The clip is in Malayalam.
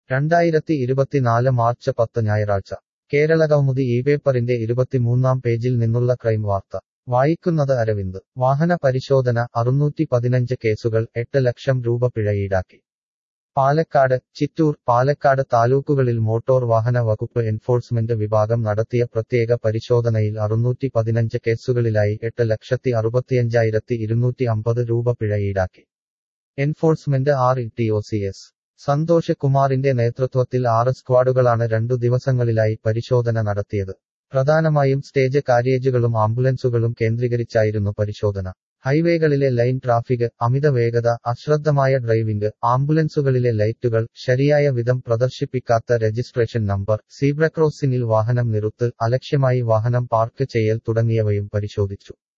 2024 മാർച്ച് 10 ഞായറാഴ്ച കേരളകൗമുദി ഇപേപ്പറിന്റെ 23-ാം പേജിൽ നിന്നുള്ള ക്രൈം വാർത്ത വായിക്കുന്നത് അരവിന്ദ്. വാഹന പരിശോധന 615 കേസുകൾ 8 ലക്ഷം രൂപ പിഴ ഈടാക്കി. പാലക്കാട്, ചിറ്റൂർ, പാലക്കാട് താലൂക്കുകളിൽ മോട്ടോർ വാഹന വകുപ്പ് എൻഫോഴ്സ്മെന്റ് വിഭാഗം നടത്തിയ പ്രത്യേക പരിശോധനയിൽ 615 കേസുകളിലായി 8,65,250 രൂപ പിഴ ഈടാക്കി. എൻഫോഴ്സ്മെന്റ് RTOCS സന്തോഷ് കുമാറിന്റെ നേതൃത്വത്തിൽ 6 സ്ക്വാഡുകളാണ് 2 ദിവസങ്ങളിലായി പരിശോധന നടത്തിയത്. പ്രധാനമായും സ്റ്റേജ് കാരിയേജുകളും ആംബുലൻസുകളും കേന്ദ്രീകരിച്ചായിരുന്നു പരിശോധന. ഹൈവേകളിലെ ലൈൻ ട്രാഫിക്, അമിത വേഗത, അശ്രദ്ധമായ ഡ്രൈവിംഗ്, ആംബുലൻസുകളിലെ ലൈറ്റുകൾ, ശരിയായ വിധം പ്രദർശിപ്പിക്കാത്ത രജിസ്ട്രേഷൻ നമ്പർ, സീബ്ര ക്രോസിംഗിൽ വാഹനം നിറുത്ത്, അലക്ഷ്യമായി വാഹനം പാർക്ക് ചെയ്യൽ തുടങ്ങിയവയും പരിശോധിച്ചു.